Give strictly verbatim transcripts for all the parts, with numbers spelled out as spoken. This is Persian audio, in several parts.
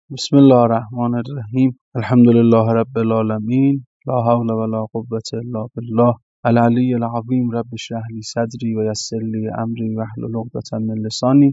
بسم الله الرحمن الرحیم. الحمد لله رب العالمین. لا حول ولا قوة الا بالله العلی العظیم. رب اشرح لی صدری و یسر لی امری واحلل عقدة من لسانی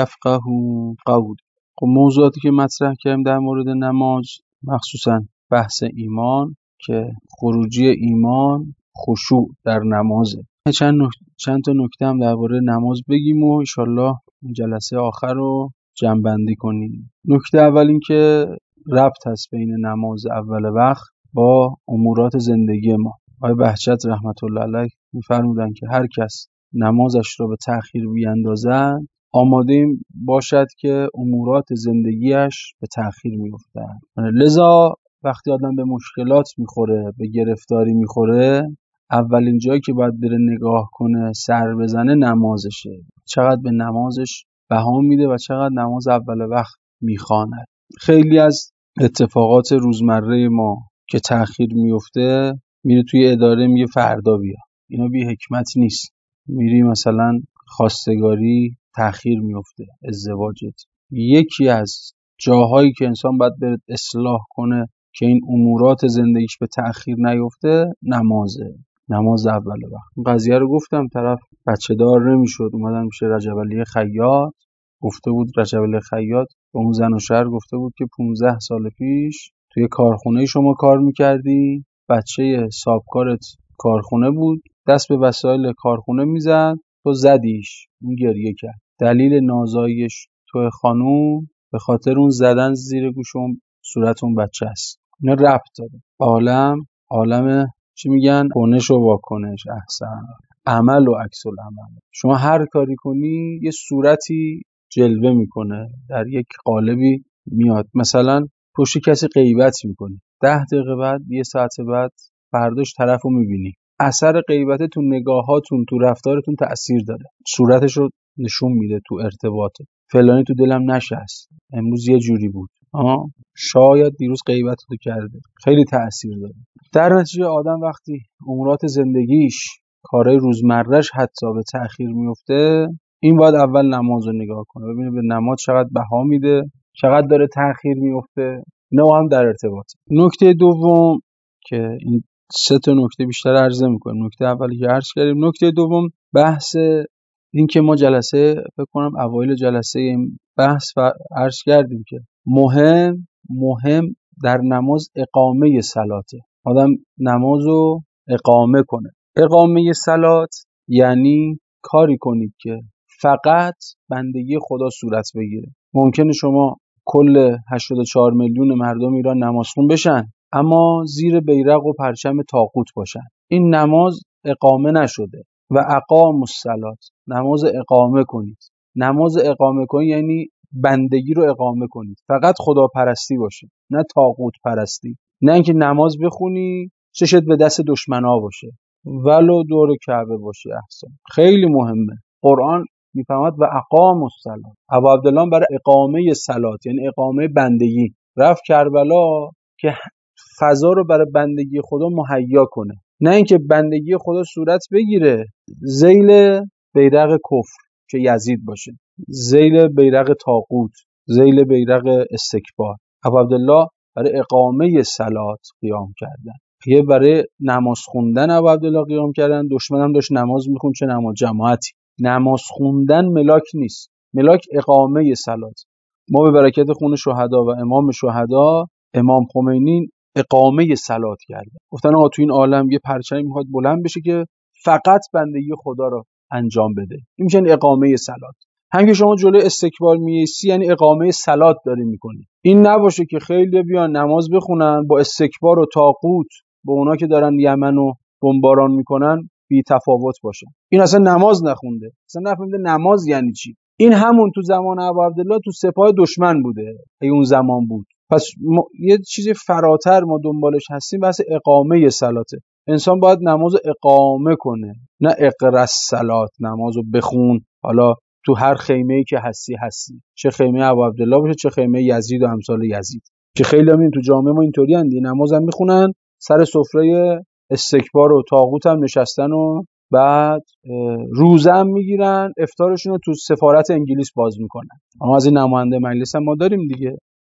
یفقهوا قولی. خب موضوعاتی که مطرح کردیم در مورد نماز، مخصوصا بحث ایمان که خروجی ایمان خشوع در نمازه. چند نکته چند تا نکته هم درباره نماز بگیم و ان شاءالله این جلسه آخر رو جمع‌بندی کنیم. نکته اول این که ربط هست بین نماز اول وقت با امورات زندگی ما. آقای بهجت رحمت الله علیه می‌فرمودن که هر کس نمازش را به تأخیر بیندازد آماده باشد که امورات زندگیش به تأخیر می‌افتد. لذا وقتی آدم به مشکلات میخوره، به گرفتاری میخوره، اولین جایی که باید بره نگاه کنه، سر بزنه، نمازشه. چقدر به نمازش بها میده و چقدر نماز اول وقت میخواند. خیلی از اتفاقات روزمره ما که تأخیر میفته، میره توی اداره میگه فردا بیا. اینا بی حکمت نیست. میری مثلا خواستگاری تأخیر میفته، ازدواجت. یکی از جاهایی که انسان باید بره اصلاح کنه که این امورات زندگیش به تأخیر نیفته، نمازه. نماز اول وقت. این قضیه رو گفتم، طرف بچه دار نمیشد، اومدن میشه رجب علی خیاط. گفته بود رجب علی خیاط به اون زن و شهر گفته بود که پانزده سال پیش توی کارخونه شما کار میکردی، بچه صاحبکارت کارخونه بود، دست به وسایل کارخونه میزد، تو زدیش، اون گریه کرد. دلیل نازاییش تو خانوم به خاطر اون زدن زیر گوش اون صورت اون بچه است. اینا ربط داره. عالم عالم چی میگن؟ کنش و واکنش. احسن. عمل و عکس العمل. شما هر کاری کنی یه صورتی جلوه میکنه، در یک قالبی میاد. مثلا پشت کسی غیبت میکنی، ده دقیقه بعد، یه ساعت بعد، فرداش طرفو میبینی. اثر غیبت تو نگاهاتون، تو رفتارتون تأثیر داره. صورتش رو نشون میده تو ارتباطه. فلانی تو دلم نشست، امروز یه جوری بود، آه شاید دیروز غیبت تو کرده. خیلی تأثیر داره. در نتیجه آدم وقتی امورات زندگیش، کارهای روزمرهش حتی به تأخیر میفته، این باید اول نماز رو نگاه کنه، ببینه به نماز چقدر بها میده، چقدر داره تأخیر میفته. نه هم در ارتباط. نکته دوم که این سه تا نکته بیشتر عرضه میکنم. نکته اولی که عرض کردیم. نکته دوم بحث این که ما جلسه فکر کنم اوایل جلسه این بحث و عرض کردیم که مهم مهم در نماز اقامه صلاته. آدم نمازو اقامه کنه. اقامه صلات یعنی کاری کنید که فقط بندگی خدا صورت بگیره. ممکنه شما کل هشتاد و چهار میلیون مردم ایران نمازخون بشن، اما زیر بیرق و پرچم طاغوت باشن. این نماز اقامه نشده. و اقام الصلات، نماز اقامه کنید. نماز اقامه کنید یعنی بندگی رو اقامه کنید، فقط خدا پرستی باشه، نه طاغوت پرستی. نه اینکه نماز بخونی چشت به دست دشمنا باشه، ولو دور کعبه باشه. احسن. خیلی مهمه. قرآن میفهمد و اقام الصلات. ابو عبدالله برای اقامه صلات یعنی اقامه بندگی رفت کربلا که فضا رو برای بندگی خدا مهیا کنه، نه اینکه بندگی خدا صورت بگیره ذیل بیرق کفر که یزید باشه، ذیل بیرق طاغوت، ذیل بیرق استکبار. ابو عبدالله برای اقامه صلات قیام کردن. یه برای نماز خوندن ابو عبدالله قیام کردن. دشمنم داشت نماز میخوند، چه نماز جماعتی. نماز خوندن ملاک نیست، ملاک اقامه صلات. ما به برکت خون شهدا و امام شهدا امام خمینی اقامه صلات کرده. گفتن آقا تو این عالم یه پرچمی میخواد بلند بشه که فقط بندگی خدا رو انجام بده. این میشه اقامه صلات. هم که شما جلوی استکبار میایسی یعنی اقامه صلات داری میکنی. این نباشه که خیلی بیان نماز بخونن با استکبار و طاغوت با اونا که دارن یمن رو بمباران میکنن بی تفاوت باشه. این اصلا نماز نخونده، اصلا نفهمیده نماز یعنی چی. این همون تو زمان ابو عبدالله تو سپاه دشمن بوده، اگه اون زمان بود. پس ما یه چیزی فراتر ما دنبالش هستیم، بحث اقامه صلاته. انسان باید نمازو اقامه کنه، نه اقرا الصلات، نمازو بخون. حالا تو هر خیمه‌ای که هستی هستی، چه خیمه ابو عبدالله باشه، چه خیمه یزید و امثال یزید، که خیلی همین تو جامعه ما اینطوری اندی، نمازم میخونن، سر سفره استکبار و طاغوت هم نشستن و بعد روزه هم میگیرن، افطارشون رو تو سفارت انگلیس باز میکنن. اما از این نماینده مجلس هم ما داریم دیگه.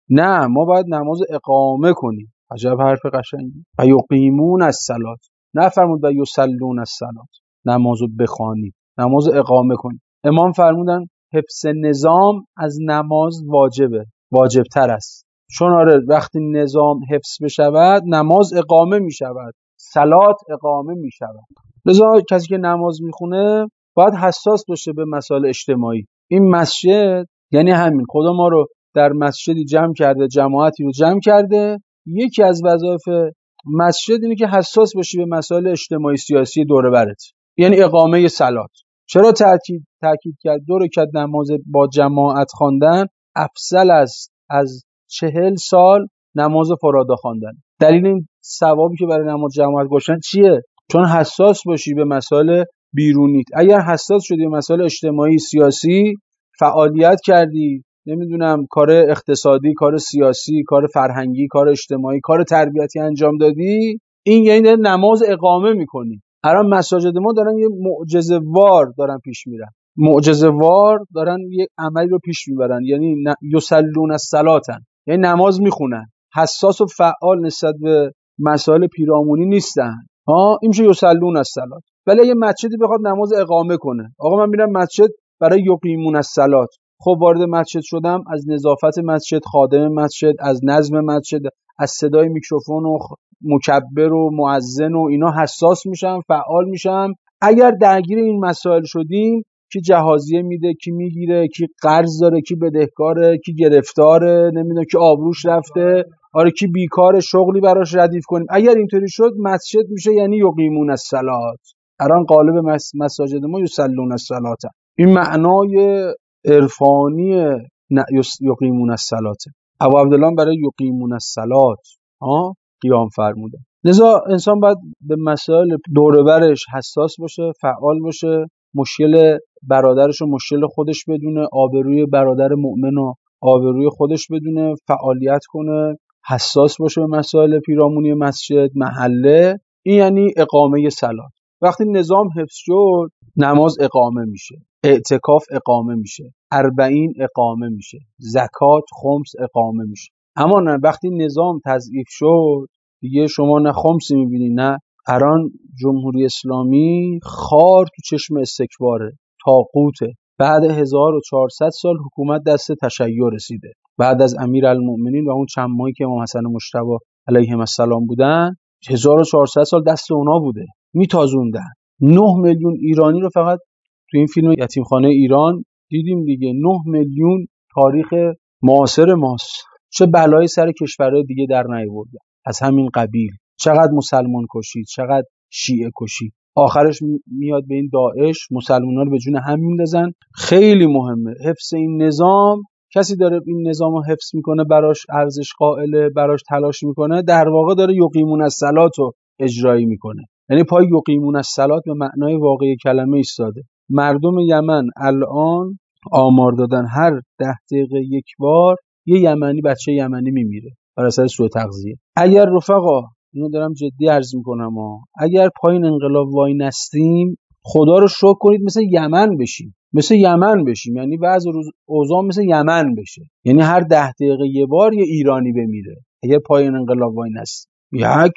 نه، ما باید نماز اقامه کنیم. عجب حرف قشنگی. و یقیمون الصلاة، نه فرمود و یصلون الصلاة، نمازو بخوانید، نماز اقامه کنید. امام فرمودن حفظ نظام از نماز واجبه، واجبتر است. چون آره وقتی نظام حفظ بشود نماز اقامه می شود، صلات اقامه می شود. لذا کسی که نماز میخونه باید حساس باشه به مسائل اجتماعی. این مسجد یعنی همین، خدا ما رو در مسجدی جمع کرده، جماعتی رو جمع کرده. یکی از وظایف مسجد اینه که حساس باشی به مسائل اجتماعی سیاسی دور و برت، یعنی اقامه صلات. چرا تاکید تاکید کرد دو رکعت نماز با جماعت خواندن افضل است از چهل سال نماز فرادا خواندن؟ دلیل این ثوابی که برای نماز جماعت گذاشتن چیه؟ چون حساس باشی به مسائل بیرونیت. اگر حساس شدی به مسائل اجتماعی سیاسی، فعالیت کردی، نمیدونم کار اقتصادی، کار سیاسی، کار فرهنگی، کار اجتماعی، کار تربیتی انجام دادی، این یعنی نماز اقامه میکنی. الان مساجد ما دارن یه معجزه وار دارن پیش میرن، معجزه وار دارن یه عملی رو پیش میبرن، یعنی یصلون الصلاة، یعنی نماز میخونن، حساس و فعال نسبت به مسائل پیرامونی نیستن. ها، این میشه یصلون الصلاة. ولی یه مسجدی بخواد نماز اقامه کنه، آقا من میرم مسجد برای یقیمون الصلاة، خب وارد مسجد شدم، از نظافت مسجد، خادم مسجد، از نظم مسجد، از صدای میکروفون و مکبر و مؤذن و اینا حساس میشم، فعال میشم. اگر درگیر این مسائل شدیم، کی جهازیه میده، کی میگیره، کی قرض داره، کی بدهکاره، کی گرفتاره، نمیدونم کی آبروش رفته، آره کی بیکاره، شغلی براش ردیف کنیم. اگر اینطوری شد مسجد میشه یعنی یقیمون الصلاة. الان قالب مس... مساجد ما یصلون الصلاة، این معنای عرفانی یقیمون الصلاة. ابو عبدالله برای یقیمون الصلاة ها قیام فرموده. لذا انسان باید به مسائل دور و برش حساس باشه، فعال باشه، مشکل برادرش و مشکل خودش بدونه، آبروی برادر مؤمن و آبروی خودش بدونه، فعالیت کنه، حساس باشه به مسائل پیرامونی مسجد، محله. این یعنی اقامه صلات. وقتی نظام حفظ شد نماز اقامه میشه، اعتکاف اقامه میشه، اربعین اقامه میشه، زکات خمس اقامه میشه. اما نه، وقتی نظام تضعیف شد دیگه شما نه خمسی میبینی، نه الان جمهوری اسلامی خار تو چشم استکباره، طاغوته. بعد هزار و چهارصد سال حکومت دست تشیع رسیده، بعد از امیرالمؤمنین و اون چند ماهی که امام حسن مجتبی علیهم السلام بودن، هزار و چهارصد سال دست اونا بوده، میتازوندن. نه میلیون ایرانی رو فقط تو این فیلم یتیمخانه ایران دیدیم دیگه. نه میلیون تاریخ معاصر ماست. چه بلایی سر کشورهای دیگه در نیاوردن از همین قبیل. چقدر مسلمان کشید، چقدر شیعه کشید. آخرش میاد به این داعش مسلمان‌ها رو به جون هم میندازن. خیلی مهمه حفظ این نظام. کسی داره این نظام رو حفظ میکنه، براش ارزش قائله، براش تلاش میکنه، در واقع داره یقیمون الصلاة رو اجرایی میکنه. یعنی پای یقیمون الصلاة به معنای واقعی کلمه ایستاده. مردم یمن الان آمار دادن هر ده دقیقه یک بار یه یمنی، بچه یمنی میمیره بر اثر سوء تغذیه. اگر رفقا، اینو دارم جدی عرض میکنم ها، اگر پایین انقلاب وای نستیم، خدا رو شکر کنید مثل یمن بشیم، مثل یمن بشیم، یعنی بعض روز اوضاع مثل یمن بشه، یعنی هر ده دقیقه یه بار یه ایرانی بمیره. اگر پایین انقلاب وای نستیم یک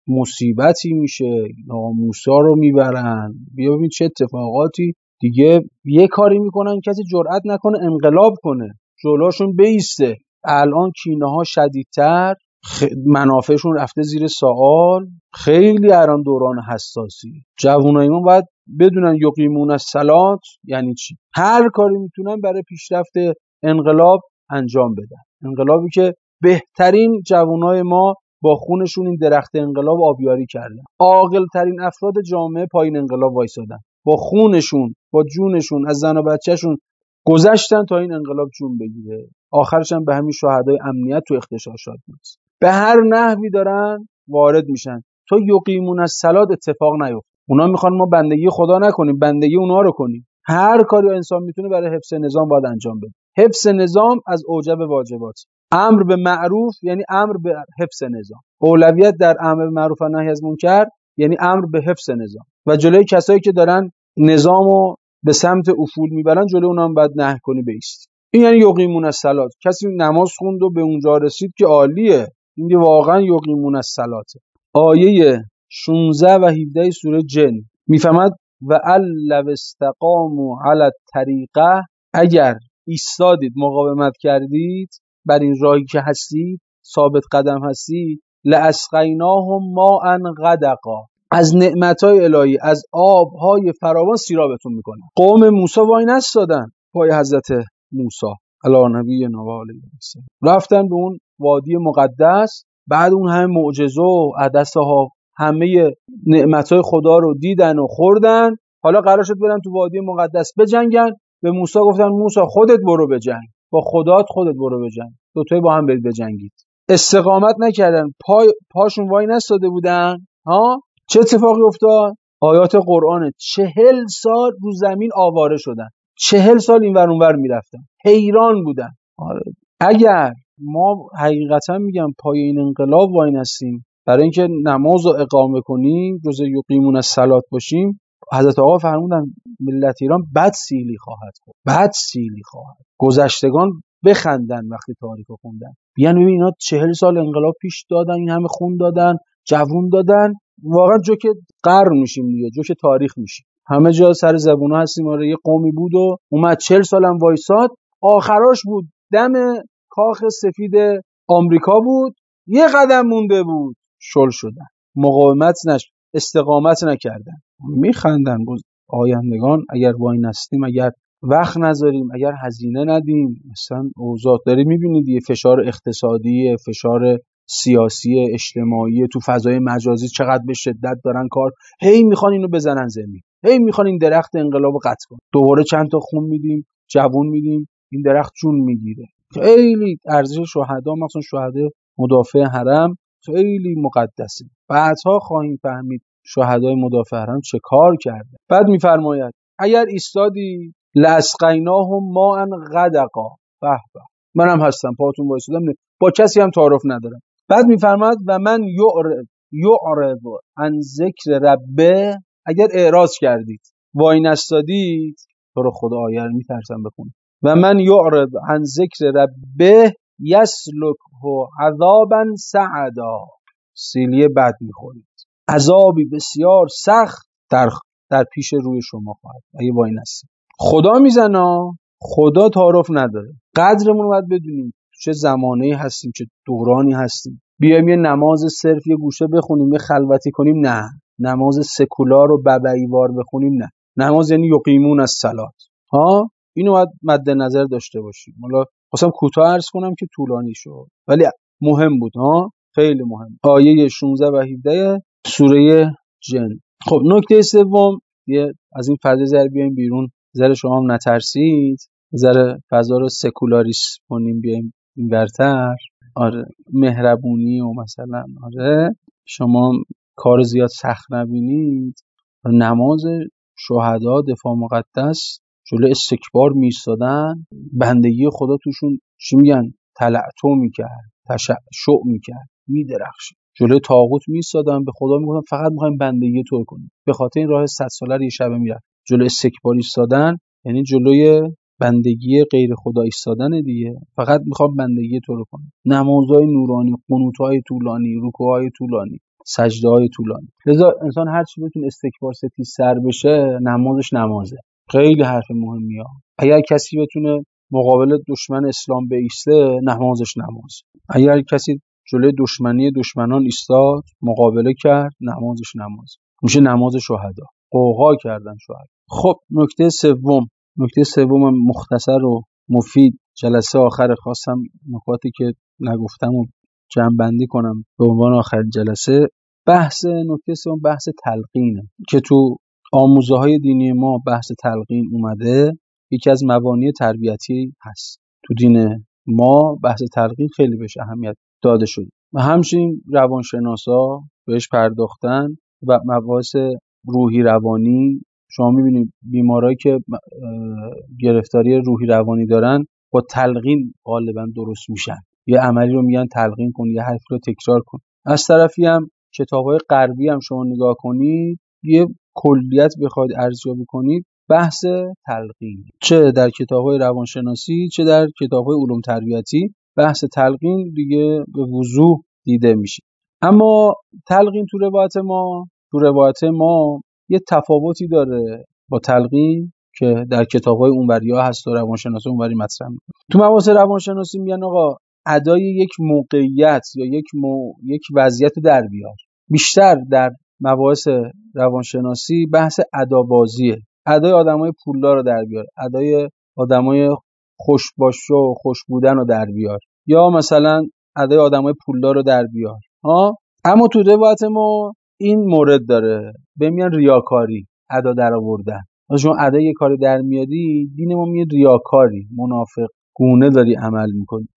مصیبتی میشه، ناموسا رو میبرن، بیا ببین چه اتفاقاتی دیگه. یه کاری میکنن کسی جرئت نکنه انقلاب کنه، جلوشون بیسته. الان کینه ها شدیدتر، خ... منافعشون رفته زیر سوال. خیلی الان دوران حساسی. جوانای ما باید بدونن یقیمون الصلاة یعنی چی. هر کاری میتونن برای پیشرفت انقلاب انجام بدن. انقلابی که بهترین جوانای ما با خونشون این درخت انقلاب آبیاری کردن. عاقل ترین افراد جامعه پایین انقلاب وایسادن، با خونشون، با جونشون، از زن و بچهشون گذشتن تا این انقلاب جون بگیره. آخرش هم به همین شهدای امنیت تو اغتشاشات نیست. به هر نحوی دارن وارد میشن تا یقیمون الصلاة اتفاق نیفته. اونا میخوان ما بندگی خدا نکنیم، بندگی اونها رو کنیم. هر کاری انسان میتونه برای حفظ نظام باید انجام بده. حفظ نظام از اوجب واجبات. امر به معروف یعنی امر به حفظ نظام. اولویت در امر به معروف و نهی از منکر یعنی امر به حفظ نظام. و جلوی کسایی که دارن نظامو به سمت افول میبرن، جلوی اونها هم باید نهی کنی بیست. این یعنی یقیمون الصلات. کسی نماز خوند و به اونجا رسید که عالیه، این واقعا یقیمون الصلاته. آیه شانزده و هفده سوره جن میفهمد و لو استقاموا علی الطریقه، اگر ایستادید مقاومت کردید بر این راهی که هستید، ثابت قدم هستید، لاسقیناهم ماء غدقا، از نعمتهای الهی، از آبهای فراوان سیرابتون میکنه. قوم موسی وای نستادن پای حضرت موسی علی نبینا و علیه السلام، رفتن به اون وادی مقدس، بعد اون همه معجزه و عدسه ها همه نعمتهای خدا رو دیدن و خوردن. حالا قرار شد برن تو وادی مقدس بجنگن. به موسی گفتن موسی خودت برو بجنگ، با خدات خودت برو بجنگ، دوتایی با هم برید بجنگید. استقامت نکردن، پای پاشون وای نستاده بودن. ها چه اتفاقی افتاد؟ آیات قرآن چهل سال رو زمین آواره شدن، چهل سال این ور اون ور میرفتن، حیران بودن. آره. اگر ما حقیقتا میگم پای این انقلاب وای نستیم برای اینکه نماز رو اقامه کنیم، جز یقیمون الصلات باشیم، حضرت آقا فرمودن ملت ایران بد سیلی خواهد خورد، بد سیلی خواهد. گذشتگان بخندن وقتی تاریخ رو خوندن، بیان ببین اینا چهل سال انقلاب پیش دادن، این همه خون دادن، جوون دادن، واقعا جوک قرن میشیم دیگه، جوک تاریخ میشیم. همه جا سر زبونا هستیم. آره یه قومی بود و اومد چهل سالم وایساد، آخراش بود دم کاخ سفید آمریکا بود، یه قدم مونده بود شل شدن، مقاومت نش استقامت نکردن. میخندن آیندگان اگر وای نستیم، اگر وقت نذاریم، اگر هزینه ندیم. مثلا اوضاع داری میبینید یه فشار اقتصادی، فشار سیاسی، اجتماعی، تو فضای مجازی چقدر به شدت دارن کار، هی میخوان اینو بزنن زمین، هی میخوان این درخت انقلابو قطع کنن، دوباره چند تا خون میدیم، جوون میدیم، این درخت جون میگیره. خیلی ارزش شهدا، مثلا شهدا مدافع حرم خیلی مقدسه. بعدها خواهیم فهمید شهدای مدافع حرم چه کار کرده. بعد میفرماید اگر ایستادی لاسقیناهم ماء غدقا، به به منم هستم پاتون وایسادم، با کسی هم تعارف ندارم. بعد میفرماد و من یعرض یعرض عن ذکر ربه، اگر اعراض کردید وای نستادید، تو رو خدا آیه رو میترسم بخون، و من یعرض عن ذکر ربه یسلکه عذابا صعدا، سیلی بد میخورید، عذابی بسیار سخت در در پیش روی شما خواهد اگه وای نستید. خدا میزنه، خدا تعارف نداره. قدرمون رو باید بدونیم، چه زمانه‌ای هستیم، چه دورانی هستیم. بیایم یه نماز صرف یه گوشه بخونیم، یه خلوتی کنیم، نه. نماز سکولار و ببعیوار بخونیم، نه. نماز یعنی یقیمون الصلات. ها اینو باید مد نظر داشته باشیم. حالا خواستم کوتاه عرض کنم که طولانی شد، ولی مهم بود. ها خیلی مهم. آیه شانزده و هفده سوره جن. خب نکته سوم، یه از این فضا زر بیایم بیرون، ذره شما هم نترسید، ذره فضا رو سکولاریس کنیم، بیایم این برتر. آره مهربونی و مثلا آره شما کار زیاد سخت نبینید. نماز شهدا دفاع مقدس جلو استکبار میستادن، بندگی خدا توشون چی میگن تلعتو میکرد، تشعشع میکرد، میدرخشید. جلوی طاغوت میستادن، به خدا میگفتن فقط میخوایم بندگی تو کنیم. به خاطر این راه صد ساله رو یه شبه میرن. جلوی استکبار ایستادن یعنی جلوی بندگی غیر خدا ایستادن دیگه، فقط میخوام بندگی تو رو کنم. نمازهای نورانی، قنوت‌های طولانی، رکوع‌های طولانی، سجده‌های طولانی. لذا انسان هر چی بتونه استکبار ستیز سر بشه، نمازش نمازه. خیلی حرف مهمیه. اگر کسی بتونه مقابل دشمن اسلام بایسته، نمازش نماز. اگر کسی جلوی دشمنی دشمنان ایستاد، مقابله کرد، نمازش نماز. میشه نماز شهدا. قوقا کردن شهدا. خب نکته سوم، نکته سوم مختصر و مفید، جلسه آخر خواستم نکاتی که نگفتم و جمع بندی کنم به عنوان آخر جلسه. بحث نکته سوم بحث تلقینه که تو آموزه های دینی ما بحث تلقین اومده، یکی از مبانی تربیتی هست. تو دین ما بحث تلقین خیلی بهش اهمیت داده شده و همچنین روانشناسا بهش پرداختن و مباحث روحی روانی. شما میبینید بیمارایی که گرفتاری روحی روانی دارن با تلقین غالبا درست میشن. یه عملی رو میگن تلقین کن، یه حرف رو تکرار کن. از طرفی هم کتاب‌های غربی هم شما نگاه کنید، یه کلیت بخواید ارزیابی کنید، بحث تلقین، چه در کتاب‌های روانشناسی چه در کتاب‌های علوم تربیتی بحث تلقین دیگه به وضوح دیده میشه. اما تلقین تو روایت ما تو روایت ما یه تفاوتی داره با تلقین که در کتاب‌های اونوریا هست و روانشناسی اونوری مطرح می‌کنه. تو مباحث روانشناسی میگن آقا ادای یک موقعیت یا یک مو... یک وضعیت در بیار. بیشتر در مباحث روانشناسی بحث ادابازیه. ادای آدمای پولدار رو در بیار، ادای آدمای خوشباش و خوش بودن رو در بیار، یا مثلا ادای آدمای پولدار رو در بیار. ها اما تو روایت ما این مورد داره، به میان ریاکاری، ادا در آوردن. شما ادای یه کاری در میاری، دین ما میگه ریاکاری، منافق گونه داری عمل میکنی.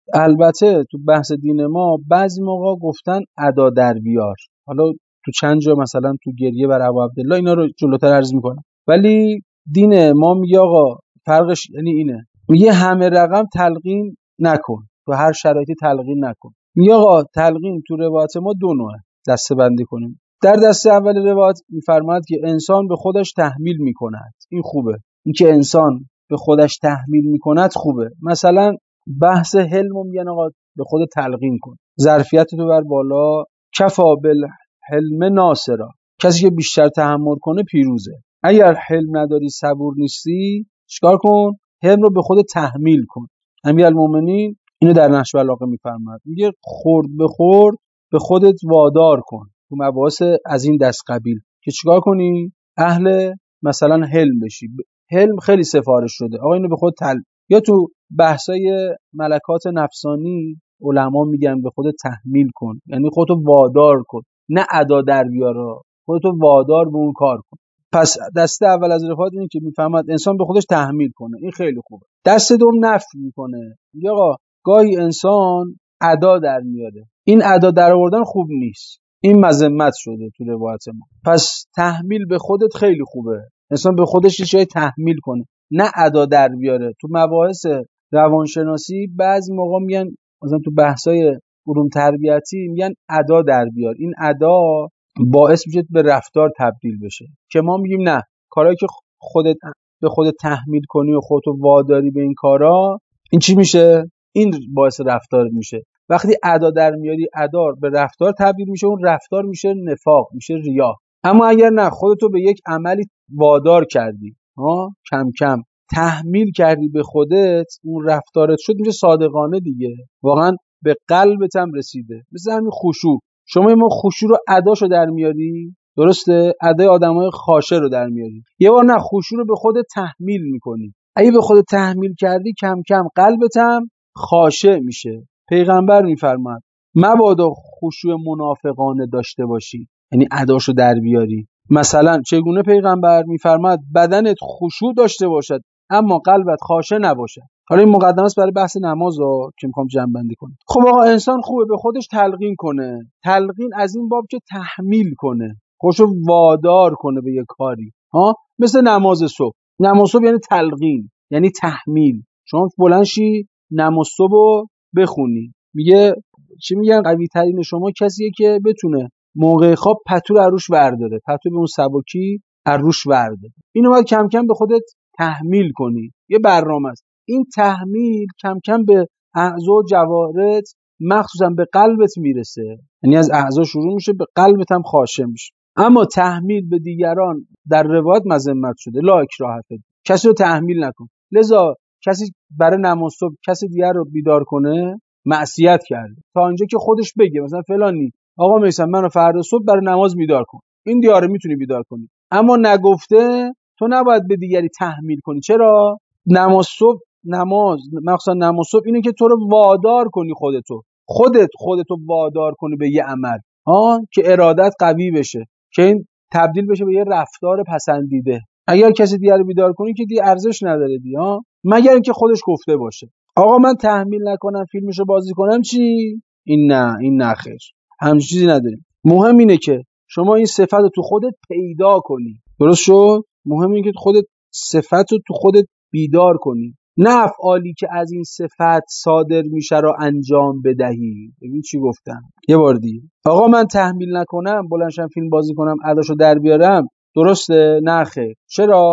البته تو بحث دین ما بعضی موقع گفتن ادا در بیار، حالا تو چند جا مثلا تو گریه بر ابو عبدالله اینا رو جلوتر عرض میکنم، ولی دین ما میگه آقا فرقش یعنی اینه، میگه همه رقم تلقین نکن، تو هر شرایطی تلقین نکن. میگه آقا تلقین تو روایت ما دو نوعه، دسته بندی کنیم. در دسته اول روایت میفرماد که انسان به خودش تحمیل میکند، این خوبه، این که انسان به خودش تحمیل میکند خوبه. مثلا بحث حلم میگن آقا به خود تلقین کن، ظرفیت تو بر بالا، کفا بالحلم ناصرا، کسی که بیشتر تحمل کنه پیروزه. اگر حلم نداری، صبور نیستی، چیکار کن؟ حلم رو به خود تحمیل کن. امیرالمومنین اینو در نهج البلاغه میفرماد، میگه خورد به خورد به خودت وادار کن تو مباحث از این دست قبیل که چیکار کنی؟ اهل مثلا حلم بشی. حلم خیلی سفارش شده، آقا اینو به خود تل یا تو بحثای ملکات نفسانی علما میگن به خودت تحمیل کن، یعنی خودتو وادار کن، نه ادا در بیار، خودتو وادار به اون کار کن. پس دسته اول از رفاقت اینه که میفهمد انسان به خودش تحمیل کنه، این خیلی خوبه. دسته دوم نفی میکنه، میگه آقا گاهی انسان ادا در میاره، این ادا در آوردن خوب نیست، این مذمت شده تو روایت ما. پس تحمیل به خودت خیلی خوبه، انسان به خودش یه چیزی تحمیل کنه، نه ادا در بیاره. تو مباحث روانشناسی بعضی موقع میگن، مثلا تو بحثای علوم تربیتی میگن ادا در بیار، این ادا باعث میشه به رفتار تبدیل بشه، که ما میگیم نه، کارهایی که خودت به خودت تحمیل کنی و خودتو واداری به این کارا، این چی میشه؟ این باعث رفتار میشه. وقتی ادا در میاری، ادا به رفتار تبدیل میشه، اون رفتار میشه نفاق، میشه ریا. اما اگر نه، خودتو به یک عملی وادار کردی، ها کم کم تحمیل کردی به خودت، اون رفتارت شد میشه صادقانه دیگه، واقعا به قلبت هم رسیده. مثل همین خشوع، شما ما خشوع رو اداشو در میاری، درسته؟ ادای آدمای خاشه رو در میاری. یه بار نه، خشوع رو به خودت تحمیل میکنی، اگه به خودت تحمیل کردی کم کم قلبت هم خاشه میشه. پیغمبر میفرماد مبادا خشوع منافقانه داشته باشی، یعنی اداشو در بیاری. مثلا چگونه؟ پیغمبر میفرماد بدنت خشوع داشته باشد اما قلبت خاشه نباشد. حالا این مقدمه است برای بحث نماز رو که میخوام جمع بندی کنم. خب آقا انسان خوبه به خودش تلقین کنه، تلقین از این باب که تحمیل کنه، خودشو وادار کنه به یه کاری، ها مثل نماز صبح. نماز صبح یعنی تلقین، یعنی تحمیل. شما بلند شی نماز صبح رو بخونی، میگه چی میگن؟ قوی ترین شما کسیه که بتونه موقع خواب پتو رو روش برداره، پتو به اون سبکی روش برداره. اینو باید کم کم به خودت تحمیل کنی، یه برنامه است. این تحمیل کم کم به اعضا و جوارح مخصوصا به قلبت میرسه، یعنی از اعضا شروع میشه به قلبت هم خاشه میشه. اما تحمیل به دیگران در روایت مذمت شده، لا اکراه فی الدین، کسی رو تحمیل نکن. لذا کسی برای نماز صبح کسی دیگر رو بیدار کنه معصیت کرده، تا اینجا که خودش بگه مثلا فلانی آقا میسم منو فردا صبح برای نماز بیدار کن، این دیاره میتونی بیدار کنی، اما نگفته تو نباید به دیگری تحمیل کنی. چرا؟ نماز صبح، نماز مخصوصا نماز صبح اینه که تو رو وادار کنی، خودتو خودت خودتو وادار کنی به یه عمل، ها که ارادت قوی بشه، که این تبدیل بشه به یه رفتار پسندیده. اگر کسی دیگر رو بیدار کنی که دی ارزش نداره دی، ها مگر اینکه خودش گفته باشه آقا من تحمیل نکنم فیلمشو بازی کنم، چی؟ این نه، این نه خیر، همچین چیزی نداریم. مهم اینه که شما این صفت رو تو خودت پیدا کنی، درست شد؟ مهم اینه که خودت صفت رو تو خودت بیدار کنی، نه افعالی که از این صفت صادر میشه رو انجام بدهی. ببین چی گفتم یه بار دیگه، آقا من تحمیل نکنم بلندشم فیلم بازی کنم اداشو در بیارم، درسته؟ نه خیر. چرا؟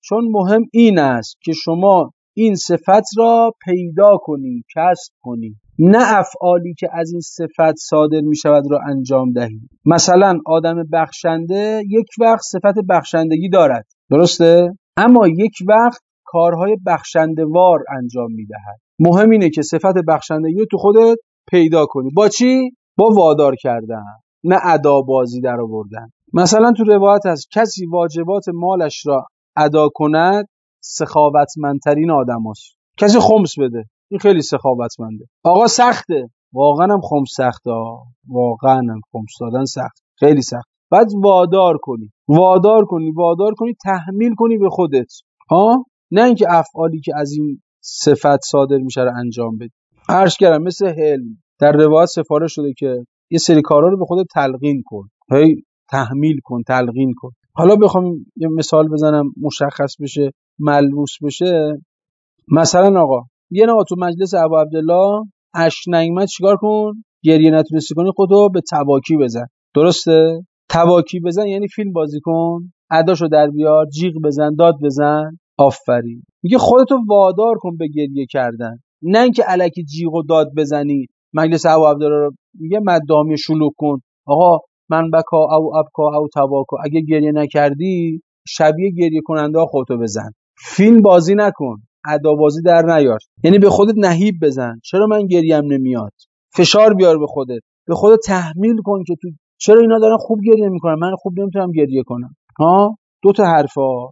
چون مهم این است که شما این صفت را پیدا کنی، کسب کنی، نه افعالی که از این صفت صادر می شود را انجام دهی. مثلا آدم بخشنده یک وقت صفت بخشندگی دارد، درسته؟ اما یک وقت کارهای بخشنده وار انجام می دهد. مهم اینه که صفت بخشندگی رو تو خودت پیدا کنی. با چی؟ با وادار کردن، نه ادا بازی در آوردن. مثلا تو روایت هست کسی واجبات مالش را ادا کند سخاوتمندترین آدم هست. کسی خمس بده، این خیلی سخاوتمنده. آقا سخته، واقعا هم خمس سخته، واقعا هم خمس دادن سخت، خیلی سخت. بعد وادار کنی وادار کنی وادار کنی تحمیل کنی به خودت، ها، نه اینکه افعالی که از این صفت صادر میشه رو انجام بدی. عرض کردم مثل حلم در روایت سفارش شده که یه سری کارا رو به خودت تلقین کن، هی تحمیل کن، تلقین کن. حالا بخوام یه مثال بزنم مشخص بشه، ملموس بشه. مثلا آقا یه آقا تو مجلس ابو عبدالله اشک نیامد چیکار کن؟ گریه نتونستی کنی خودتو به تباکی بزن، درسته؟ تباکی بزن یعنی فیلم بازی کن، اداشو در بیار، جیغ بزن، داد بزن. آفرین. میگه خودتو وادار کن به گریه کردن، نه اینکه الکی جیغ و داد بزنی. مجلس ابو عبدالله رو میگه مدامی شلوغ کن. آقا من بکا او ابکا او تباکا، اگه گریه نکردی شبیه گریه کننده ها خودتو بزن. فیلم بازی نکن، ادا بازی در نیار، یعنی به خودت نهیب بزن. چرا من گریم نمیاد؟ فشار بیار به خودت، به خودت تحمیل کن که تو چرا اینا دارن خوب گریه میکنن، من خوب نمیتونم گریه کنم. ها، دو تا حرفا.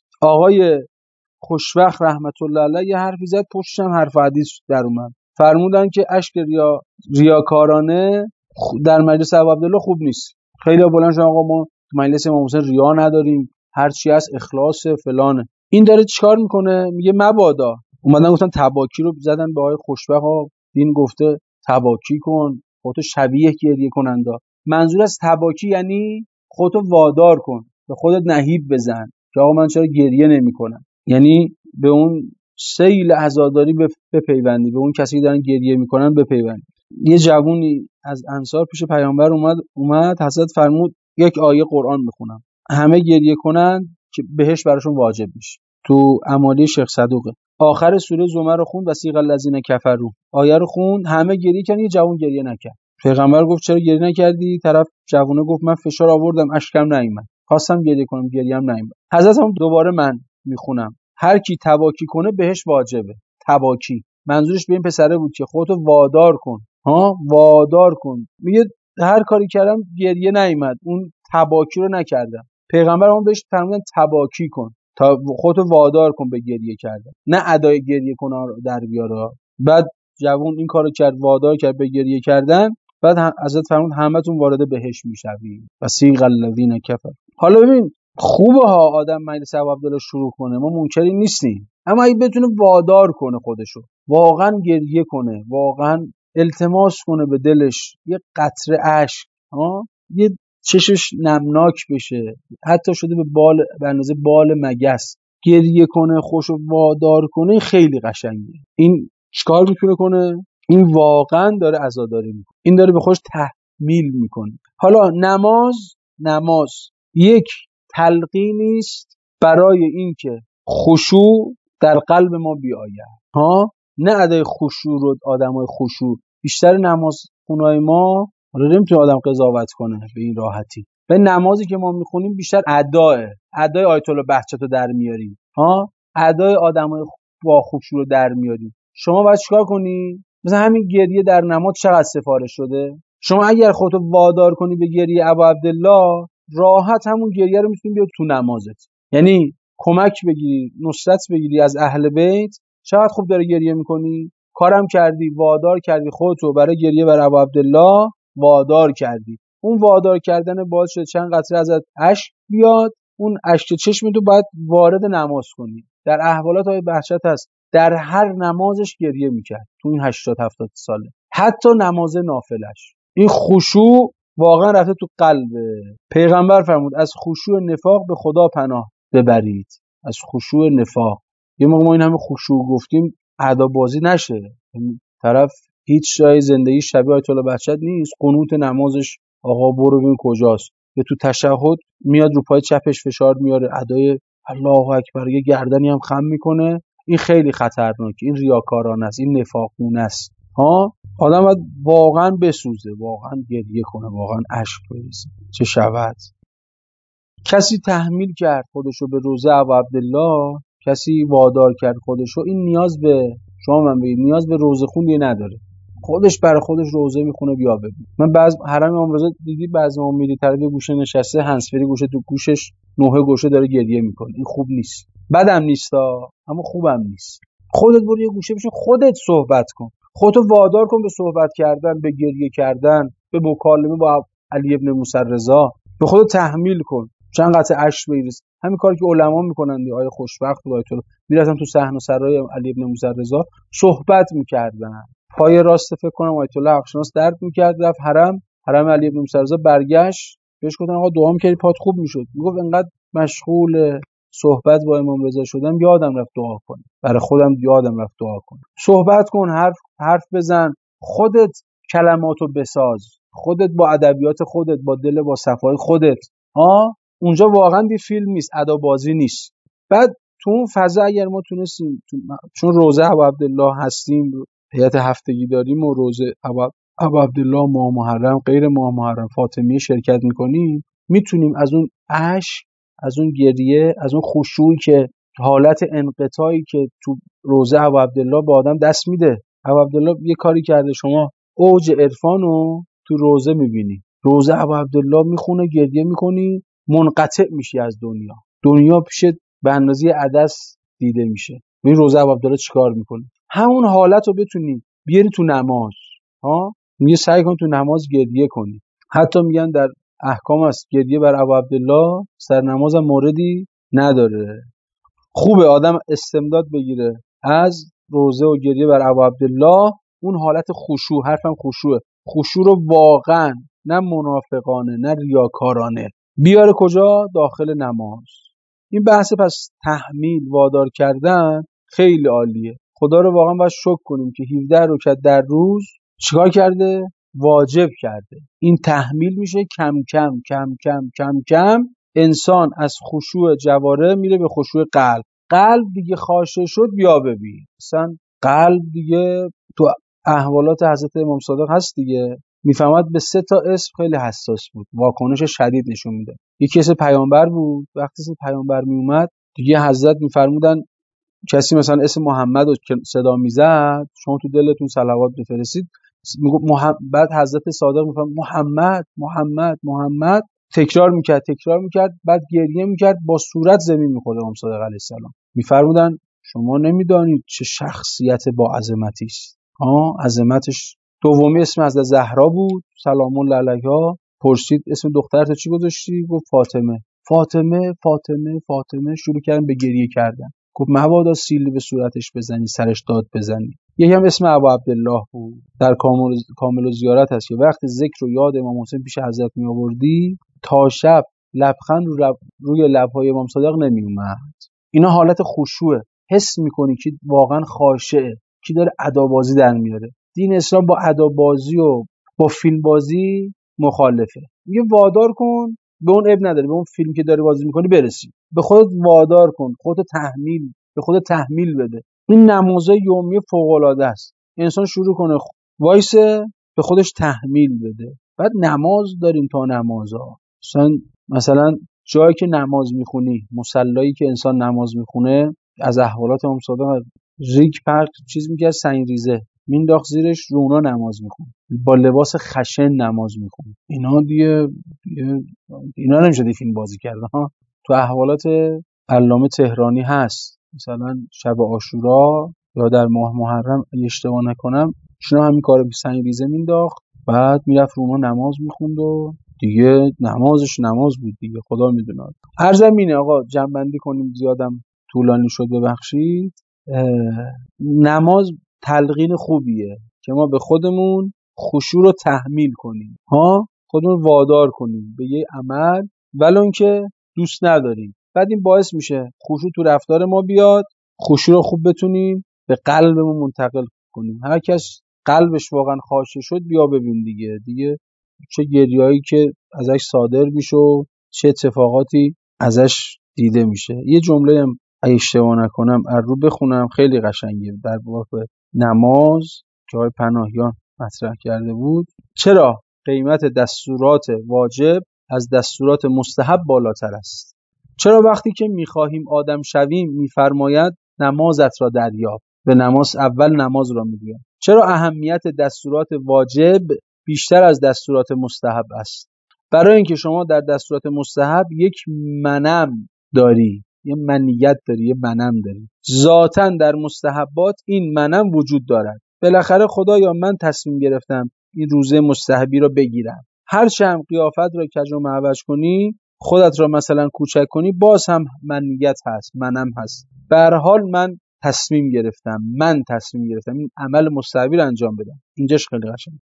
آقای خوشوقت رحمت الله علیه یه حرفی زد، پشتش هم حرف حدیث در اومد. فرمودن که اشک ریا ریاکارانه در مجلس ابو عبدالله خوب نیست. خیلی بلند شدن آقا ما تو مجلس امام حسین ریا نداریم، هر چی هست اخلاص فلانه. این داره چیکار میکنه؟ میگه مبادا. اومدن گفتن تباکی رو زدن به آقای خوشوقت، ها دین گفته تباکی کن، خودتو شبیه گریه کننده. منظور از تباکی یعنی خودتو وادار کن، به خودت نهیب بزن که آقا من چرا گریه نمیکنم. یعنی به اون سیل عزاداری بپیوندی، به اون کسی که دارن گریه میکنن بپیوندی. یه جوونی از انصار پیش پیامبر اومد اومد حضرت فرمود یک آیه قرآن میخونم، همه گریه کنن که بهش براشون واجب میشه. تو امالی شیخ صدوقه آخر سوره زمر رو خوند، وسیق الذین کفروا آیه رو خوند، همه گریه کردن، یه جوون گریه نکرد. پیغمبر گفت چرا گریه نکردی؟ طرف جوونه گفت من فشار آوردم اشکم نیومد، خواستم گریه کنم گریم نیومد. حضرت هم دوباره من میخونم هر کی تباکی کنه بهش واجبه. تباکی منظورش به این پسره بود که خودتو وادار کن، ها وادار کن. میگه هر کاری کردم گریه نیومد، اون تباکی رو نکردم. پیغمبر هم بهش فرمودن تباکی کن، تا خودتو وادار کن به گریه کردن، نه ادای گریه کنه در بیاره. بعد جوون این کارو کرد، وادار کرد به گریه کردن. بعد حضرت فرمود همتون وارد بهشت میشوید و سیق الذین کفر. حالا ببین خوبه ها آدم مجلس ابو عبدالله شروع کنه، ما منکری نیستیم، اما اگه بتونه وادار کنه خودشو، واقعا گریه کنه، واقعا التماس کنه به دلش، یه قطره اشک، ها یه چشش نمناک بشه، حتی شده به بال به اندازه بال مگس، گریه کنه، خوشو وادار کنه، خیلی قشنگه. این چیکار میتونه کنه؟ این واقعا داره عزاداری میکنه، این داره به خودش تحمیل میکنه. حالا نماز نماز یک تلقینی است برای اینکه خشوع در قلب ما بیاید، ها نه ادای خشوع رو آدمای خشوع. بیشتر نماز خونای ما رو نمیتونه آدم قضاوت کنه به این راحتی. به نمازی که ما میخونیم بیشتر اداه ادای آیت الله بهجت رو در میاریم، ها ادای آدمای با خشوع رو در میاریم. شما باید چیکار کنی؟ مثلا همین گریه در نماز چقدر سفارش شده. شما اگر خودتو وادار کنی به گریه ابو عبدالله، راحت همون گریه رو میتونی بیاری تو نمازت، یعنی کمک بگیری، نصرت بگیری از اهل بیت. چقدر خوب داره گریه میکنی، کارم کردی، وادار کردی خودتو برای گریه بر ابو عبدالله، وادار کردی. اون وادار کردن باعث شد چند قطره ازت اشک بیاد، اون اشک چشمتو باید وارد نماز کنی. در احوالات های بهجت هست در هر نمازش گریه میکرد تو این هشتاد هفتاد ساله، حتی نماز نافلش. این خشوع واقعا رفته تو قلبه. پیغمبر فرمود از خشوع نفاق به خدا پناه ببرید. از خشوع نفاق. یه موقع ما این همه خشوع گفتیم ادا بازی نشه، طرف هیچ جای زندگی شبیه آیت الله بهجت نیست، قنوت نمازش آقا برو ببین کجاست، یا تو تشهد میاد رو پای چپش فشار میاره، ادای الله اکبر، یه گردنی هم خم میکنه. این خیلی خطرناکه، این ریاکارانه است، این نفاقونه است. ها، آدم باید واقعا بسوزه، واقعا گریه کنه، واقعا اشک بریزه. چه شود؟ کسی تحمیل کرد خودشو به روزه ابوعبدالله، کسی وادار کرد خودشو، این نیاز به شما من بگید نیاز به روزه خوندی نداره. خودش برای خودش روزه میخونه. بیا ببین، من بعض حرم امام رضا دیدی بعضی ما میری طرف گوشه نشسته، هنسفری گوشه تو گوشش، نوحه گوشه داره گریه میکنه. این خوب نیست، بدم نیستا، اما خوبم نیست. خودت برو یه گوشه بشین، خودت صحبت کن، خودتو وادار کن به صحبت کردن، به گریه کردن، به مکالمه با علی ابن موسی رضا. به خودت تحمیل کن، چند قطعه اشک بریز. همین کاری که علما میکنن دی، آیه خوشبخت و آیه طور میرفتن تو صحن و سرای علی ابن موسی رضا صحبت میکردن. پای راست فکر کنم آیت الله حقشناس درد میکرد، رفت حرم حرم علی ابن موسی رضا، برگشت بهش گفتن آقا دعا میکردی پات خوب میشد. میگفت انقدر مشغول صحبت با امام رضا شدم یادم رفت دعا کنم، برای خودم یادم رفت دعا کنم. صحبت کن، حرف حرف بزن، خودت کلماتو بساز، خودت با ادبیات خودت، با دل با صفای خودت. ها، اونجا واقعا دی فیلم نیست، ادا بازی نیست. بعد تو اون فضا اگر ما تونستیم تو... چون روزه ابوعبدالله هستیم، هیئت هفتگی داریم و روزه ابوعبدالله ماه محرم، غیر ماه محرم فاطمیه شرکت میکنیم، میتونیم از اون اشک، از اون گریه، از اون خشوعی که حالت انقطاعی که تو روزه ابوعبدالله به آدم دست میده. ابوعبدالله یه کاری کرده، شما اوج عرفانو تو روزه میبینی، روزه ابوعبدالله میخونه، گریه میکنی، منقطع میشی از دنیا، دنیا پیشت به اندازه عدس دیده میشه. این روزه ابوعبدالله چیکار میکنه؟ همون حالت رو بتونی بیاری تو نماز. ها، میگه سعی کن تو نماز گریه کنی. حتی میگن در احکام است گریه بر ابوعبدالله سر نماز هم موردی نداره. خوبه آدم استمداد بگیره از روزه و گریه بر ابوعبدالله، اون حالت خشوع، حرفم خشوعه، خشوع رو واقعا نه منافقانه نه ریاکارانه بیاره کجا؟ داخل نماز. این بحث پس تحمیل، وادار کردن خیلی عالیه. خدا رو واقعا باید شکر کنیم که هفده رکعت در روز چیکار کرده؟ واجب کرده. این تحمیل میشه کم کم کم کم کم کم انسان از خشوع جواره میره به خشوع قلب. قلب دیگه خاشه شد، بیا ببین مثلا قلب دیگه تو احوالات حضرت امام صادق هست دیگه، میفهمد به سه تا اسم خیلی حساس بود، واکنش شدید نشون میده. یکی اسم پیامبر بود، وقتی اسم پیامبر میومد دیگه حضرت میفرمودن کسی مثلا اسم محمد رو صدا میزد، شما تو دلتون صلوات بفرستید، میگه محمد، بعد حضرت صادق میفرمود محمد محمد محمد، تکرار میکرد تکرار میکرد، بعد گریه میکرد، با صورت زمین میخورد امام صادق علیه السلام. میفرمودن شما نمیدانید چه شخصیت با عظمتی است. ها، عظمتش. دومی اسم حضرت زهرا بود سلام الله علیها، پرسید اسم دخترت چی گذاشتی؟ گفت فاطمه. فاطمه فاطمه فاطمه، شروع کردن به گریه کردن. گفت مبادا سیلی به صورتش بزنی، سرش داد بزنی. یکی هم اسم ابوعبدالله بود، در کامل کامل و زیارت هست که وقتی ذکر و یاد امام حسین پیش حضرت می آوردی تا شب لبخند رو لب روی لب‌های امام صادق نمی اومد. اینا حالت خشوعه، حس میکنی که واقعا خاشعه، که داره ادابازی در میاره. دین اسلام با ادابازی و با فیلم بازی مخالفه. میگه وادار کن، به اون اب نداره، به اون فیلم که داری بازی میکنی برسی، به خودت وادار کن، خودت تحمیل، به خودت تحمیل بده. این نمازهای یومی فوق العاده است. انسان شروع کنه وایسه، به خودش تحمیل بده. بعد نماز داریم تا نمازها، مثلا مثلا جایی که نماز میخونی، مصلایی که انسان نماز میخونه، از احوالات امام صادق ریگ پرت چیز میگه، سنگریزه مینداخت زیرش، رونا نماز میخونه، با لباس خشن نماز میخونه. اینا دیگه, دیگه اینا نمیشه دی فیلم بازی کرده ها. تو احوالات علامه تهرانی هست، مثلا شب عاشورا یا در ماه محرم اشتباه نکنم، ایشون همین کارو بی سنگریزه مینداخت، بعد میرفت رونا نماز میخوند و دیگه نمازش نماز بود دیگه، خدا میدونه. هر زمینه آقا جنبندی کنیم، زیادم طولانی شد ببخشید. نماز تلقین خوبیه که ما به خودمون خشوع رو تحمیل کنیم، ها، خودمون وادار کنیم به یه عمل ولو اینکه دوست نداریم. بعد این باعث میشه خشوع تو رفتار ما بیاد، خشوع رو خوب بتونیم به قلبمون منتقل کنیم. هر کس قلبش واقعا خاشه شد بیا ببین دیگه دیگه چه گریه‌ای که ازش صادر میشه، چه اتفاقاتی ازش دیده میشه. یه جمله هم اگه اشتباه نکنم از رو بخونم، خیلی قشنگه، در باب نماز که آقای پناهیان مطرح کرده بود. چرا قیمت دستورات واجب از دستورات مستحب بالاتر است؟ چرا وقتی که میخواهیم آدم شویم میفرماید نمازت را دریاب، به نماز اول نماز را میگوید؟ چرا اهمیت دستورات واجب بیشتر از دستورات مستحب است؟ برای اینکه شما در دستورات مستحب یک منم داری، یه منیت داری، یه منم داری. ذاتاً در مستحبات این منم وجود دارد. بالاخره خدایا من تصمیم گرفتم این روزه مستحبی را بگیرم. هر چند قیافت را کج و معوج کنی، خودت را مثلا کوچک کنی، باز هم منیت هست، منم هست. به هر حال من تصمیم گرفتم، من تصمیم گرفتم این عمل مستحبی را انجام بدم. اینجاش خیلی قشنگه.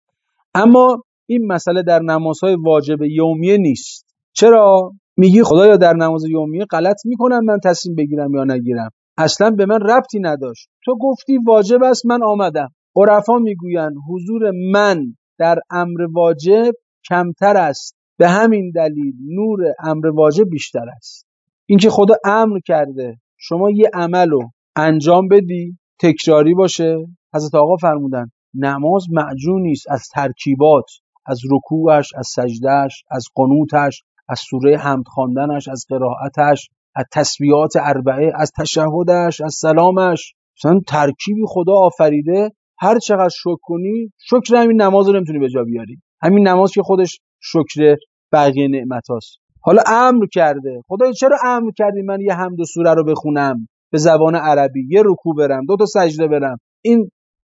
اما این مسئله در نمازهای واجب یومیه نیست. چرا؟ میگی خدایا در نماز یومیه غلط میکنم من تصمیم بگیرم یا نگیرم، اصلا به من ربطی نداشت، تو گفتی واجب است من آمدم. عرفا میگویند حضور من در امر واجب کمتر است، به همین دلیل نور امر واجب بیشتر است. اینکه خدا امر کرده شما یه عملو انجام بدی، تکراری باشه. حضرت آقا فرمودن نماز معجونی است از ترکیبات، از رکوعش، از سجدهش، از قنوتش، از سوره حمد خواندنش، از قرائتش، از تسبیحات اربعه، از تشهدش، از سلامش. مثلا ترکیبی خدا آفریده، هر چقدر شکر کنی، شکر همین نماز رو نمیتونی به جا بیاری. همین نماز که خودش شکر بقیه نعمتاست. حالا امر کرده، خدای چرا امر کردی من یه حمد و سوره رو بخونم به زبان عربی، یه رکوع برم، دو تا سجده برم؟ این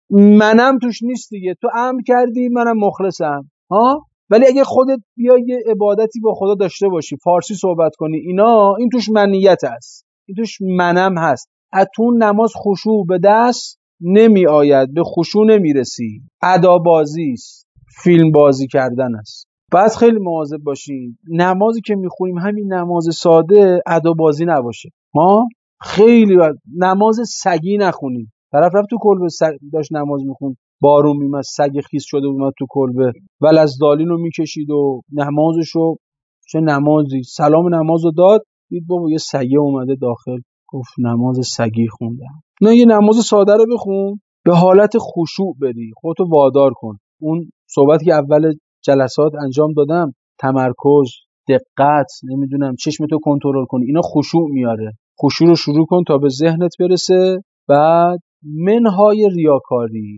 منم توش نیست دیگه. تو امر کردی، منم مخلصم. ها؟ ولی اگه خودت بیا یه عبادتی با خدا داشته باشی، فارسی صحبت کنی، اینا، این توش منیت هست، این توش منم هست. از تو نماز خشوع به دست نمی آید، به خشوع نمی رسی. ادا بازی است، فیلم بازی کردن است. باید خیلی مواظب باشیم نمازی که میخونیم همین نماز ساده ادا بازی نباشه. ما خیلی باید نماز سگی نخونیم. طرف رفت تو کلبه سگ داشت نماز میخوند، بارون میومد، سگ خیس شده اومد تو کلبه، ولزدالین رو میکشید و نمازشو، چه نمازی، سلام نمازو داد، دید بابا یه سگه اومده داخل، گفت نماز سگی خوندم. نه، یه نماز ساده رو بخون، به حالت خشوع بری، خودتو وادار کن. اون صحبتی که اول جلسات انجام دادم، تمرکز، دقت، نمیدونم چشمتو کنترل کنی، اینا خشوع میاره. خشوع رو شروع کن تا به ذهنت برسه. بعد منهای ریاکاری،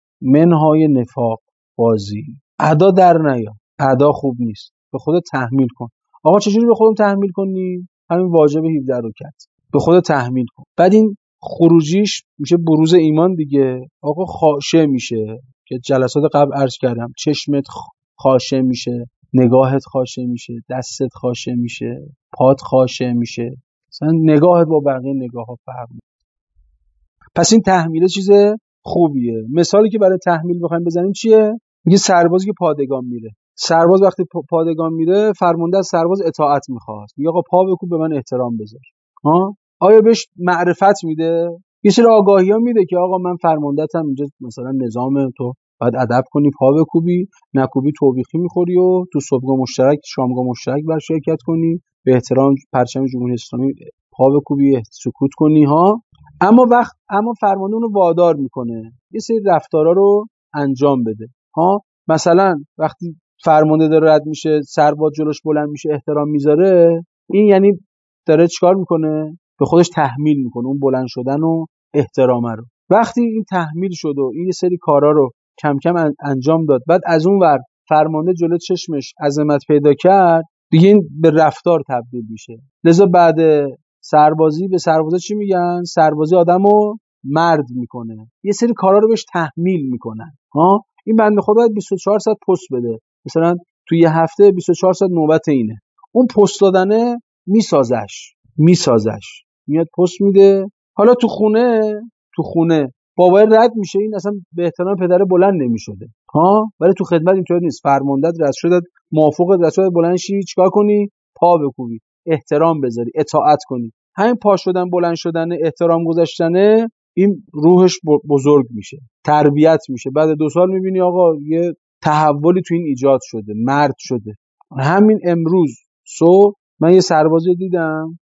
منهای نفاق بازی، ادا در نیا، ادا خوب نیست، به خودت تحمیل کن. آقا چجوری به خودم تحمیل کنی؟ همین واجب هفده رکعت به خودت تحمیل کن. بعد این خروجیش میشه بروز ایمان دیگه. آقا خاشع میشه که جلسات قبل عرض کردم، چشمت خاشع میشه، نگاهت خاشع میشه، دستت خاشع میشه، پات خاشع میشه، مثلا نگاهت با بقیه نگاه ها فرق میکنه. پس این تحمیل چیز خوبیه. مثالی که برای تحمیل بخوایم بزنیم چیه؟ میگه سربازی که پادگان میره، سرباز وقتی پادگان میره فرمانده از سرباز اطاعت میخواد، میگه آقا پا بکوب، به من احترام بذار. ها؟ آیا بهش معرفت میده؟ یه سری آگاهی ها میده که آقا من فرمانده‌ام، اینجا مثلا نظام تو باید ادب کنی، پا بکوبی، نکوبی توبیخی میخوری و تو صبحگاه مشترک، شامگاه مشترک بر شرکت کنی، به احترام پرچم جمهوری اسلامی پا بکوبی، سکوت کنی. ها؟ اما وقت اما فرمانده اونو وادار میکنه یه سری رفتارا رو انجام بده. ها؟ مثلا وقتی فرمانده داره رد میشه، سرباز جلوش بلند میشه، احترام میذاره، این یعنی داره چیکار میکنه؟ به خودش تحمیل میکنه اون بلند شدن و احترامه رو. وقتی این تحمیل شد و این یه سری کارا رو کم کم انجام داد، بعد از اون ور فرمانده جلو چشمش عظمت پیدا کرد، دیگه این به رفتار تبدیل میشه. لذا بعد سربازی به سربازا چی میگن؟ سربازی آدمو مرد میکنه، یه سری کارا رو بهش تحمیل میکنن. ها؟ این بنده خدا بیست و چهار ساعت پست بده، مثلا تو یه هفته بیست و چهار ساعت نوبت اینه، اون پست دادنه میسازش میسازش میاد پست میده. حالا تو خونه تو خونه بابای رد میشه، این اصلا به احترام پدر بلند نمیشده. ها؟ ولی تو خدمت اینطور نیست، فرماندهت رد شده، موافقت رد شده، بلند شی چیکار کنی؟ پا بکوبی، احترام بذاری، اطاعت کنی. همین پا شدن، بلند شدن، احترام گذاشتنه، این روحش بزرگ میشه، تربیت میشه. بعد دو سال میبینی آقا یه تحولی تو این ایجاد شده، مرد شده. همین امروز صبح من یه سربازی دیدم،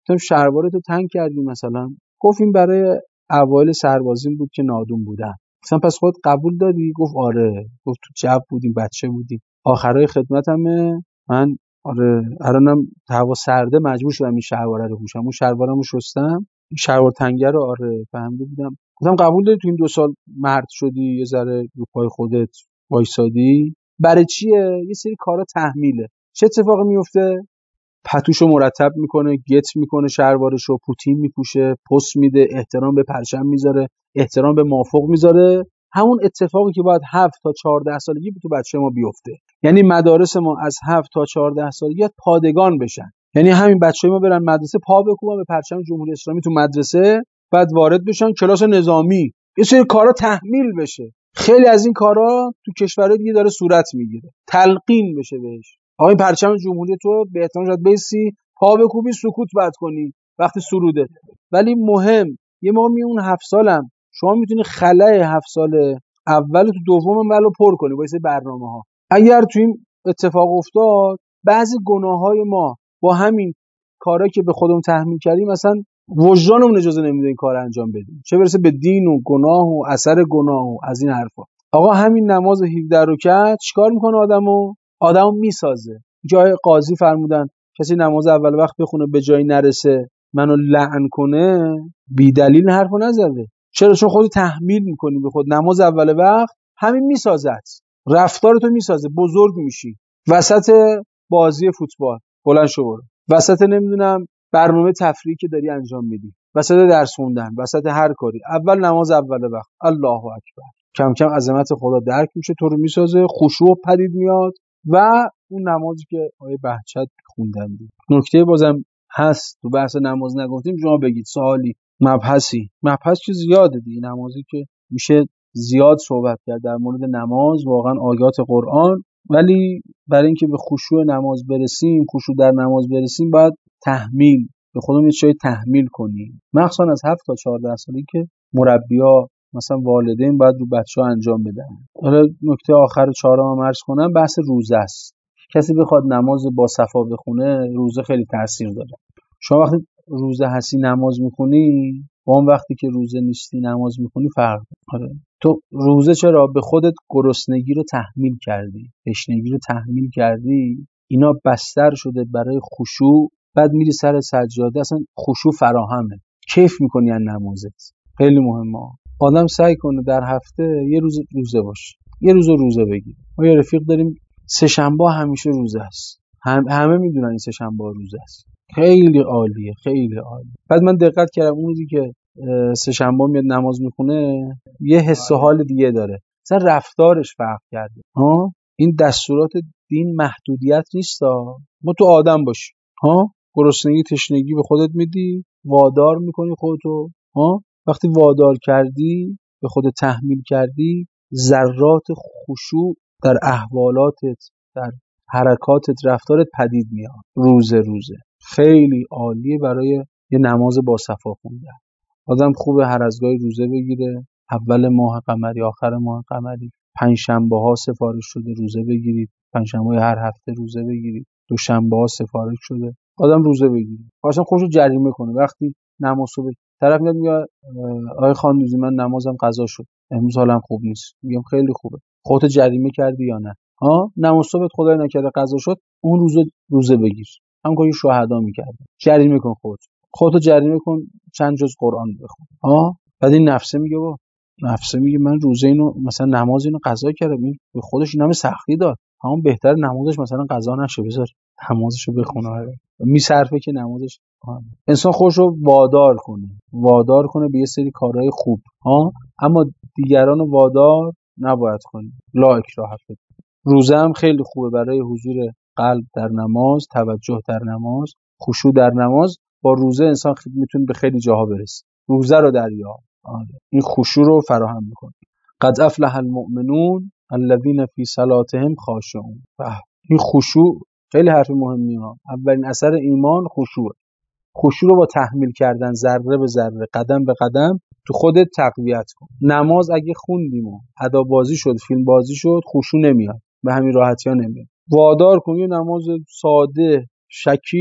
گفتم شلوارتو تنگ کردی مثلا؟ گفت این برای اوایل سربازیم بود که نادون بودم. گفتم پس خودت قبول داری؟ گفت آره. گفت تو جب بودیم، بچه بودیم، آخرای خدمتمه. من آره الانم هوا سرده مجبور شدم این شلوار رو پوشم. اون شلوارمو شستم، این شلوار تنگه رو آره فهمیده بودم. گفتم قبول داری تو این دو سال مرد شدی، یه ذره رو پای خودت وایسادی؟ برای چیه؟ یه سری کارا تحمیله. چه اتفاقی میفته؟ پتوشو مرتب میکنه، گت میکنه، شلوارشو پوتین میپوشه، پست میده، احترام به پرچم میذاره، احترام به مافوق میذاره. همون اتفاقی که باید هفت تا چهارده سالگی تو بچه ما بیفته. یعنی مدارس ما از هفت تا چهارده سالگی پادگان بشن. یعنی همین بچه‌ها ما برن مدرسه، پا بکوبن به پرچم جمهوری اسلامی تو مدرسه، بعد وارد بشن کلاس نظامی، یه سری کارا تحمیل بشه. خیلی از این کارا تو کشورهای دیگه داره صورت میگیره، تلقین بشه بهش. آقا این پرچم جمهوری تو به احترام شاید بیسی، پا بکوبی، سکوت بعد کنی وقتی سروده. ولی مهم یه ما میون هفت سالم شما میتونی خلای هفت سال اول تو دومم ولو پر کنی با این برنامه‌ها. اگر تو این اتفاق افتاد، بعضی گناه‌های ما با همین کارا که به خودمون تحمیل کردیم مثلا وجدانمون اجازه نمیده این کار انجام بدیم، چه برسه به دین و گناه و اثر گناه و از این حرفا. آقا همین نماز هفده رکعت چیکار میکنه آدمو؟ آدمو میسازه. جای قاضی فرمودن کسی نماز اول وقت بخونه به جایی نرسه منو لعن کنه، بی دلیل حرفو نزده. چرا؟ چون خودت تحمیل میکنی به خود. نماز اول وقت همین میسازت، رفتارتو میسازه، بزرگ میشی. وسط بازی فوتبال بلند شو برو، وسط نمیدونم برنامه تفریحی که داری انجام میدی، وسط درس خوندن، وسط هر کاری، اول نماز اول وقت الله اکبر. کم کم عظمت خدا درک میشه، تو رو میسازه، خشوع پدید میاد و اون نمازی که آیه بهجت خوندن بود. نکته بازم هست تو بحث نماز نگفتیم، شما بگید سوالی، مبحثی مبحث چه زیاده دیگه. نمازی که میشه زیاد صحبت کرد در مورد نماز، واقعا آیات قرآن. ولی برای اینکه به خشوع نماز برسیم، خشوع در نماز برسیم، باید تحمیل به خودمون یه چیزی تحمیل کنیم، مخصوصا از هفت تا چهارده سالی که مربی‌ها مثلا والدین باید رو بچه‌ها انجام بدن. حالا نکته آخر چهارم عرض کنم، بحث روزه است. کسی بخواد نماز با صفا بخونه، روزه خیلی تاثیر داره. شما وقتی روزه هستی نماز میخونی با اون وقتی که روزه نیستی نماز میخونی فرق داره. تو روزه چرا به خودت گرسنگی رو تحمیل کردی، تشنگی رو تحمیل کردی، اینا بستر شده برای خشوع، بعد میری سر سجاده اصلا خشوع فراهمه، کیف میکنی از نمازت. خیلی مهمه آدم سعی کنه در هفته یه روز روزه باشه، یه روز روزه بگیر. ما یه رفیق داریم سه شنبه همیشه روزه است، هم همه میدونن این سه شنبه روزه است. خیلی عالیه، خیلی عالی. بعد من دقت کردم اون روزی که سه شنبه میاد نماز میخونه یه حس و حال دیگه داره، مثلا رفتارش فرق کرده. ها این دستورات دین محدودیت نیستا، ما تو آدم باشی. ها گرسنگی تشنگی به خودت میدی، وادار میکنی خودتو. ها وقتی وادار کردی، به خودت تحمیل کردی، ذرات خشوع در احوالاتت، در حرکاتت، رفتارت پدید میاد. روزه روزه خیلی عالیه برای یه نماز با صفا خوندن. آدم خوبه هر از گاهی روزه بگیره، اول ماه قمری، آخر ماه قمری، پنج شنبه ها سفارش شده روزه بگیرید، پنج شنبه هر هفته روزه بگیرید، دو شنبه ها سفارش شده آدم روزه بگیره. واسه خودشو جریمه کنه. وقتی نماز صبح طرف میاد میگه آقای خاندوزی من نمازم قضا شد، امروز حالم خوب نیست، میگم خیلی خوبه، خودت جریمه کردی یا نه؟ ها نماز صبح خدای نکرده قضا شد، اون روز روزه بگیر، همون کاری شهدا میکردن. جریمه کن خودت، خودتو جریمه کن، چند جز قرآن بخون. ها بعد این نفسه میگه با نفسه میگه من روزه اینو مثلا نماز اینو قضا کردم، این به خودش این همه سختی داد، همون بهتر نمازش مثلا قضا نشه، بذار نمازشو بخونه. میصرفه که نمازش. انسان خودشو وادار کنه، وادار کنه به یه سری کارهای خوب، ها اما دیگران رو وادار نباید کنه. لا اکراه فی الدین. روزه هم خیلی خوبه برای حضور قلب در نماز، توجه در نماز، خشوع در نماز. با روزه انسان میتونه به خیلی جاها برسه. روزه رو دریاب، این خشوع رو فراهم میکنه. قد افلح المؤمنون الذين فی صلاتهم خاشعون. این خشوع خیلی حرف مهمیه. اولین اثر ایمان خشوع. خشوع رو با تحمیل کردن ذره به ذره، قدم به قدم تو خودت تقویت کن. نماز اگه خوندیم و ادا بازی شد، فیلم بازی شد، خشوع نمیاد، به همین راحتی ها نمیاد. وادار کن یه نماز ساده شکیل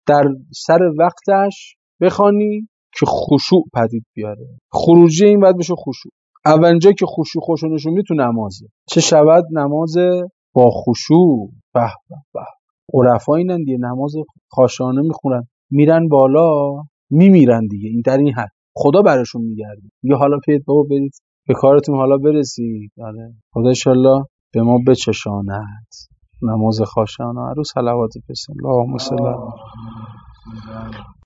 در سر وقتش بخوانی که خشوع پدید بیاره. خروجی این باید بشه خشوع. اولین جایی که خشوع خوشو نشون میده تو نمازه. چه شود نماز با خشوع. به به به. عرفا اینن دیگه، نماز خاشعانه میخونن، میرن بالا میمیرن دیگه. این در این حد خدا براشون میگرده. یه حالا پیت بابا برید به کارتون حالا برسید. آره خدا انشالله به ما بچشاند نماز خاشعانه رو. صلوات بسم الله اللهم صل